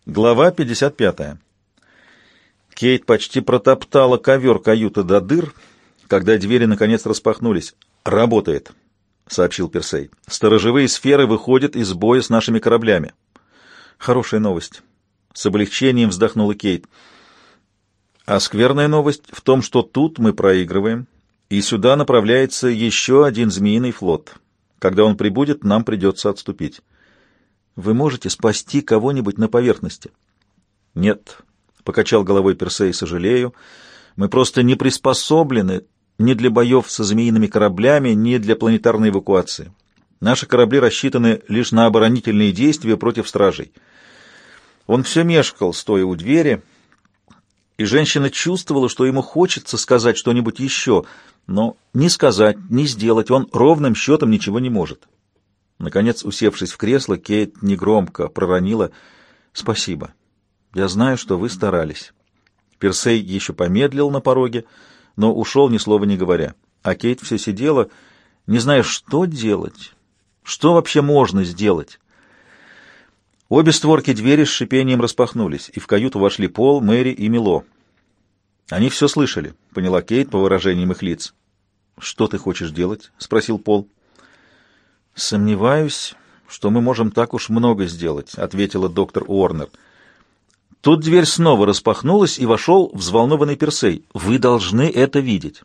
Глава 55. Кейт почти протоптала ковер каюты до дыр, когда двери наконец распахнулись. «Работает», — сообщил Персей. «Сторожевые сферы выходят из боя с нашими кораблями». «Хорошая новость», — с облегчением вздохнула Кейт. «А скверная новость в том, что тут мы проигрываем, и сюда направляется еще один змеиный флот. Когда он прибудет, нам придется отступить». «Вы можете спасти кого-нибудь на поверхности?» «Нет», — покачал головой Персей, — «сожалею. Мы просто не приспособлены ни для боев со змеиными кораблями, ни для планетарной эвакуации. Наши корабли рассчитаны лишь на оборонительные действия против стражей». Он все мешкал, стоя у двери, и женщина чувствовала, что ему хочется сказать что-нибудь еще, но ни сказать, ни сделать он ровным счетом ничего не может. Наконец, усевшись в кресло, Кейт негромко проронила: «Спасибо. Я знаю, что вы старались». Персей еще помедлил на пороге, но ушел, ни слова не говоря. А Кейт все сидела, не зная, что делать, что вообще можно сделать. Обе створки двери с шипением распахнулись, и в каюту вошли Пол, Мэри и Мило. «Они все слышали», — поняла Кейт по выражениям их лиц. «Что ты хочешь делать?» — спросил Пол. «Сомневаюсь, что мы можем так уж много сделать», — ответила доктор Уорнер. Тут дверь снова распахнулась, и вошел взволнованный Персей. «Вы должны это видеть».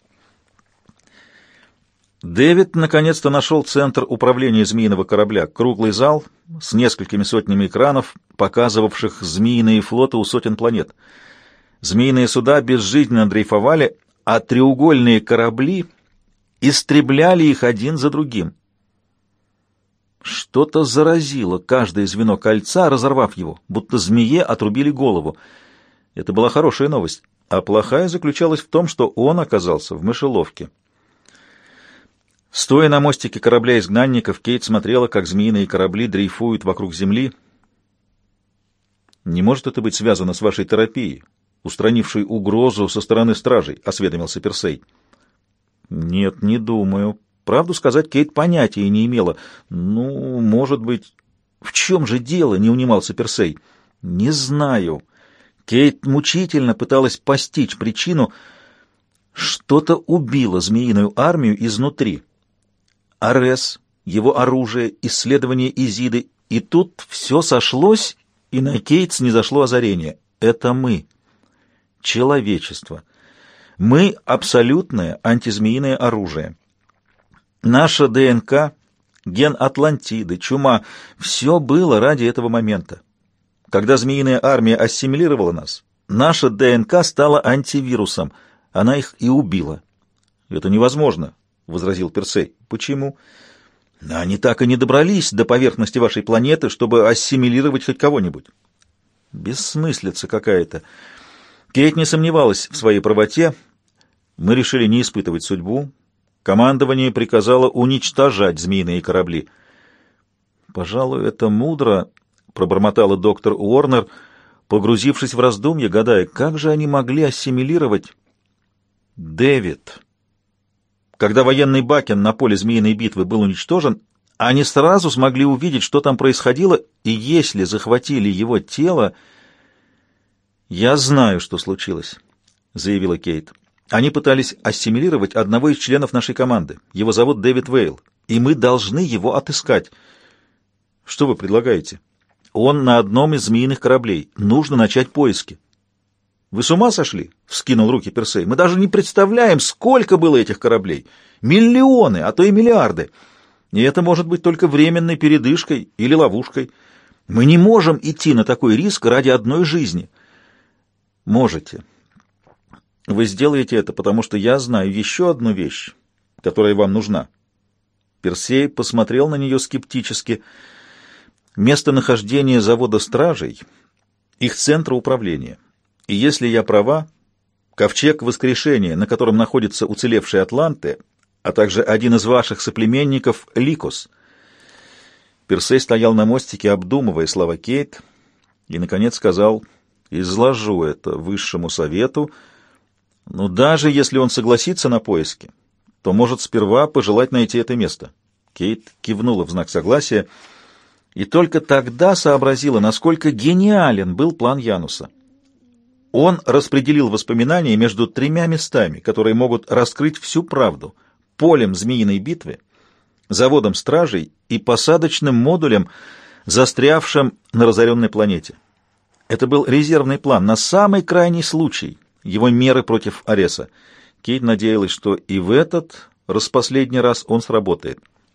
Дэвид наконец-то нашел центр управления змеиного корабля, круглый зал с несколькими сотнями экранов, показывавших змеиные флоты у сотен планет. Змеиные суда безжизненно дрейфовали, а треугольные корабли истребляли их один за другим. Что-то заразило каждое звено кольца, разорвав его, будто змее отрубили голову. Это была хорошая новость, а плохая заключалась в том, что он оказался в мышеловке. Стоя на мостике корабля изгнанников, Кейт смотрела, как змеиные корабли дрейфуют вокруг Земли. «Не может это быть связано с вашей терапией, устранившей угрозу со стороны стражей?» — осведомился Персей. «Нет, не думаю». Правду сказать, Кейт понятия не имела. «Ну, может быть...» «В чем же дело?» — не унимался Персей. «Не знаю». Кейт мучительно пыталась постичь причину. Что-то убило змеиную армию изнутри. Арес, его оружие, исследование Изиды. И тут все сошлось, и на Кейт снизошло озарение. Это мы. Человечество. Мы — абсолютное антизмеиное оружие. Наша ДНК, ген Атлантиды, чума — все было ради этого момента. Когда змеиная армия ассимилировала нас, наша ДНК стала антивирусом, она их и убила. «Это невозможно», — возразил Персей. «Почему?» «Они так и не добрались до поверхности вашей планеты, чтобы ассимилировать хоть кого-нибудь». «Бессмыслица какая-то». Кейт не сомневалась в своей правоте. Мы решили не испытывать судьбу. Командование приказало уничтожать змеиные корабли. «Пожалуй, это мудро», — пробормотала доктор Уорнер, погрузившись в раздумья, гадая, как же они могли ассимилировать Дэвид. Когда военный Бакен на поле змеиной битвы был уничтожен, они сразу смогли увидеть, что там происходило, и если захватили его тело... «Я знаю, что случилось», — заявила Кейт. «Они пытались ассимилировать одного из членов нашей команды. Его зовут Дэвид Вейл, и мы должны его отыскать». «Что вы предлагаете?» «Он на одном из змеиных кораблей. Нужно начать поиски». «Вы с ума сошли?» — вскинул руки Персей. «Мы даже не представляем, сколько было этих кораблей. Миллионы, а то и миллиарды. И это может быть только временной передышкой или ловушкой. Мы не можем идти на такой риск ради одной жизни». «Можете. Вы сделаете это, потому что я знаю еще одну вещь, которая вам нужна». Персей посмотрел на нее скептически. «Местонахождение завода стражей, их центра управления. И если я права, ковчег воскрешения, на котором находятся уцелевшие атланты, а также один из ваших соплеменников — Ликос». Персей стоял на мостике, обдумывая слова Кейт, и, наконец, сказал: «Изложу это высшему совету, но даже если он согласится на поиски, то может сперва пожелать найти это место». Кейт кивнула в знак согласия. И только тогда сообразила, насколько гениален был план Януса. Он распределил воспоминания между тремя местами, которые могут раскрыть всю правду: полем Змеиной битвы, заводом стражей и посадочным модулем, застрявшим на разоренной планете. Это был резервный план на самый крайний случай его меры против Ареса. Кейт надеялась, что и в этот распоследний раз он сработает.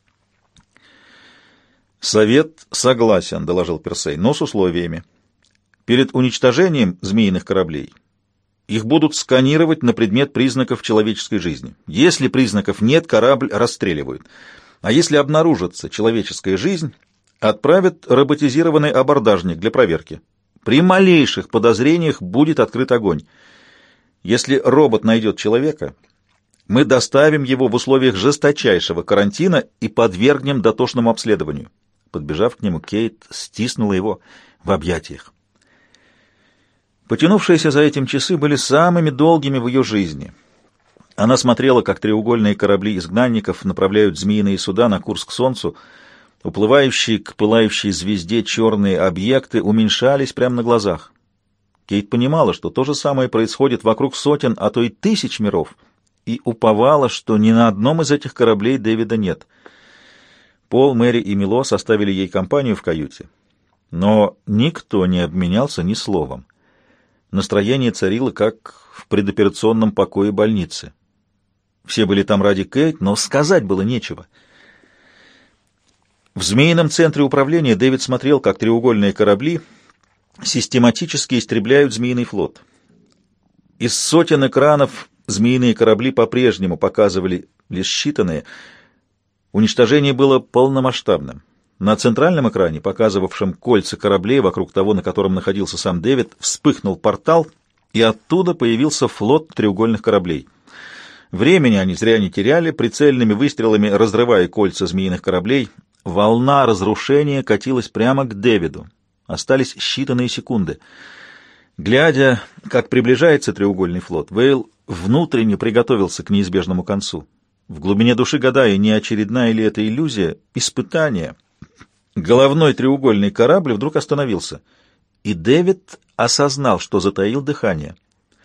«Совет согласен», — доложил Персей, — «но с условиями. Перед уничтожением змеиных кораблей их будут сканировать на предмет признаков человеческой жизни. Если признаков нет, корабль расстреливают. А если обнаружится человеческая жизнь, отправят роботизированный абордажник для проверки. При малейших подозрениях будет открыт огонь. Если робот найдет человека, мы доставим его в условиях жесточайшего карантина и подвергнем дотошному обследованию». Подбежав к нему, Кейт стиснула его в объятиях. Потянувшиеся за этим часы были самыми долгими в ее жизни. Она смотрела, как треугольные корабли изгнанников направляют змеиные суда на курс к Солнцу. Уплывающие к пылающей звезде черные объекты уменьшались прямо на глазах. Кейт понимала, что то же самое происходит вокруг сотен, а то и тысяч миров, и уповала, что ни на одном из этих кораблей Дэвида нет. Пол, Мэри и Мило составили ей компанию в каюте, но никто не обменялся ни словом. Настроение царило, как в предоперационном покое больницы. Все были там ради Кейт, но сказать было нечего. В змеином центре управления Дэвид смотрел, как треугольные корабли систематически истребляют змеиный флот. Из сотен экранов змеиные корабли по-прежнему показывали лишь считанные. Уничтожение было полномасштабным. На центральном экране, показывавшем кольца кораблей вокруг того, на котором находился сам Дэвид, вспыхнул портал, и оттуда появился флот треугольных кораблей. Времени они зря не теряли, прицельными выстрелами разрывая кольца змеиных кораблей. Волна разрушения катилась прямо к Дэвиду. Остались считанные секунды. Глядя, как приближается треугольный флот, Вейл внутренне приготовился к неизбежному концу. В глубине души гадая, не очередная ли это иллюзия, испытание. Головной треугольный корабль вдруг остановился, и Дэвид осознал, что затаил дыхание.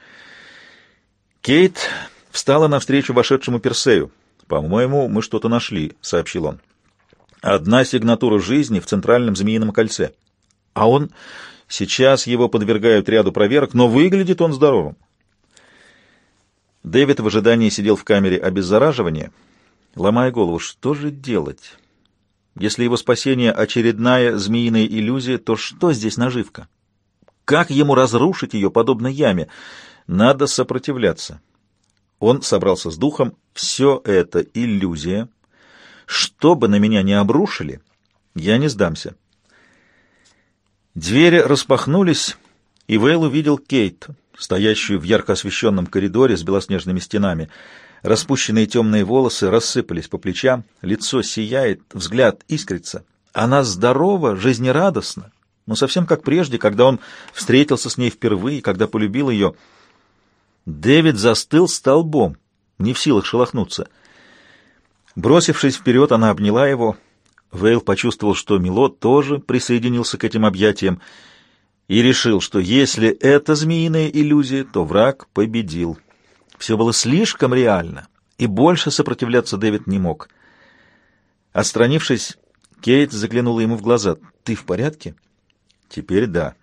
Кейт встала навстречу вошедшему Персею. «По-моему, мы что-то нашли», — сообщил он. «Одна сигнатура жизни в центральном змеином кольце. А он... Сейчас его подвергают ряду проверок, но выглядит он здоровым». Дэвид в ожидании сидел в камере обеззараживания, ломая голову, что же делать? Если его спасение — очередная змеиная иллюзия, то что здесь наживка? Как ему разрушить ее, подобно яме? Надо сопротивляться. Он собрался с духом. Все это иллюзия. Что бы на меня ни обрушили, я не сдамся. Двери распахнулись, и Вейл увидел Кейт, стоящую в ярко освещенном коридоре с белоснежными стенами. Распущенные темные волосы рассыпались по плечам, лицо сияет, взгляд искрится. Она здорова, жизнерадостна, но совсем как прежде, когда он встретился с ней впервые, когда полюбил ее. Дэвид застыл столбом, не в силах шелохнуться. Бросившись вперед, она обняла его. Вейл почувствовал, что Мило тоже присоединился к этим объятиям, и решил, что если это змеиная иллюзия, то враг победил. Все было слишком реально, и больше сопротивляться Дэвид не мог. Отстранившись, Кейт заглянула ему в глаза. «Ты в порядке?» «Теперь да».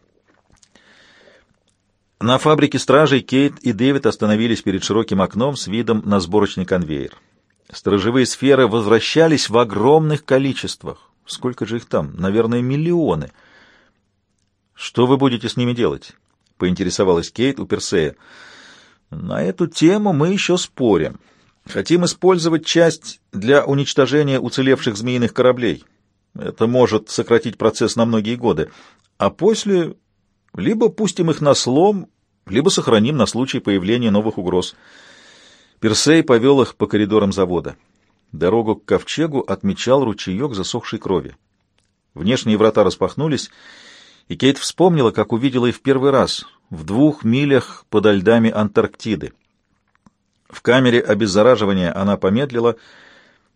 На фабрике стражей Кейт и Дэвид остановились перед широким окном с видом на сборочный конвейер. Сторожевые сферы возвращались в огромных количествах. Сколько же их там? Наверное, миллионы. «Что вы будете с ними делать?» — поинтересовалась Кейт у Персея. «На эту тему мы еще спорим. Хотим использовать часть для уничтожения уцелевших змеиных кораблей. Это может сократить процесс на многие годы. А после либо пустим их на слом, либо сохраним на случай появления новых угроз». Персей повел их по коридорам завода. Дорогу к ковчегу отмечал ручеек засохшей крови. Внешние врата распахнулись, и Кейт вспомнила, как увидела их в первый раз, в 2 милях подо льдами Антарктиды. В камере обеззараживания она помедлила,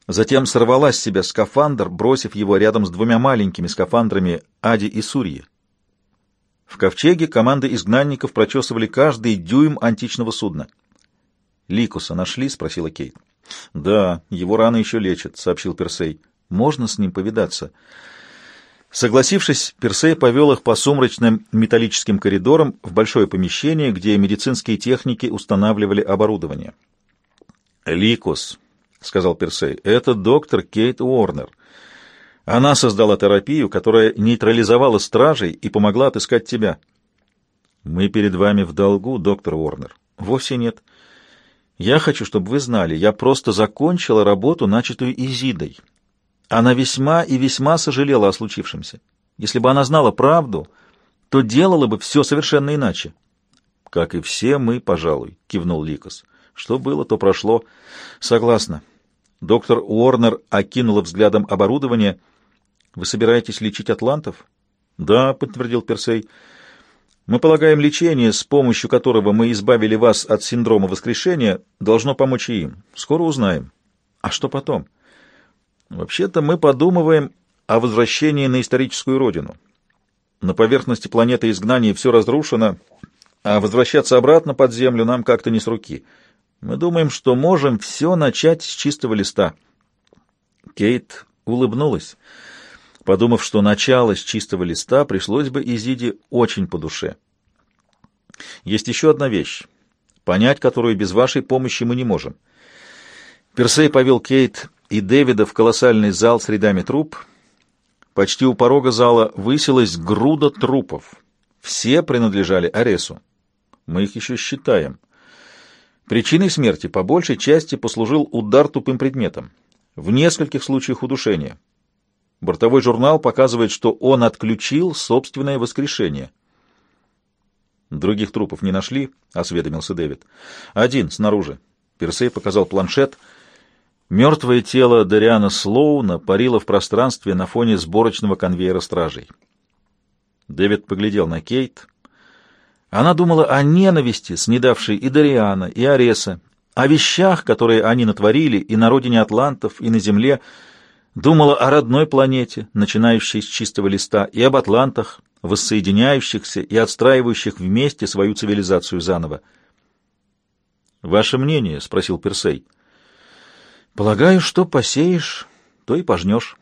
Затем сорвала с себя скафандр, бросив его рядом с двумя маленькими скафандрами Ади и Сурьи. В ковчеге команды изгнанников прочесывали каждый дюйм античного судна. «Ликуса нашли?» — спросила Кейт. «Да, его раны еще лечат», — сообщил Персей. «Можно с ним повидаться?» Согласившись, Персей повел их по сумрачным металлическим коридорам в большое помещение, где медицинские техники устанавливали оборудование. «Ликус», — сказал Персей, — «это доктор Кейт Уорнер. Она создала терапию, которая нейтрализовала стражей и помогла отыскать тебя». «Мы перед вами в долгу, доктор Уорнер». «Вовсе нет. Я хочу, чтобы вы знали, я просто закончила работу, начатую Изидой. Она весьма и весьма сожалела о случившемся. Если бы она знала правду, то делала бы все совершенно иначе». «Как и все мы, пожалуй», — кивнул Ликус. «Что было, то прошло». «Согласна». Доктор Уорнер окинула взглядом оборудование. «Вы собираетесь лечить атлантов?» «Да», — подтвердил Персей. «Мы полагаем, лечение, с помощью которого мы избавили вас от синдрома воскрешения, должно помочь и им. Скоро узнаем». «А что потом?» «Вообще-то мы подумываем о возвращении на историческую родину. На поверхности планеты изгнания все разрушено, а возвращаться обратно под землю нам как-то не с руки. Мы думаем, что можем все начать с чистого листа». Кейт улыбнулась, подумав, что начало с чистого листа пришлось бы Изиде очень по душе. «Есть еще одна вещь, понять которую без вашей помощи мы не можем». Персей повел Кейт и Дэвида в колоссальный зал с рядами труб. Почти у порога зала высилась груда трупов. Все принадлежали Аресу. Мы их еще считаем. Причиной смерти по большей части послужил удар тупым предметом. В нескольких случаях удушения. Бортовой журнал показывает, что он отключил собственное воскрешение. «Других трупов не нашли?» — осведомился Дэвид. «Один, снаружи». Персей показал планшет. Мертвое тело Дариана Слоуна парило в пространстве на фоне сборочного конвейера стражей. Дэвид поглядел на Кейт. Она думала о ненависти, снедавшей и Дариана, и Ареса, о вещах, которые они натворили и на родине атлантов, и на земле, думала о родной планете, начинающей с чистого листа, и об атлантах, воссоединяющихся и отстраивающих вместе свою цивилизацию заново. «Ваше мнение?» — спросил Персей. «Полагаю, что посеешь, то и пожнешь».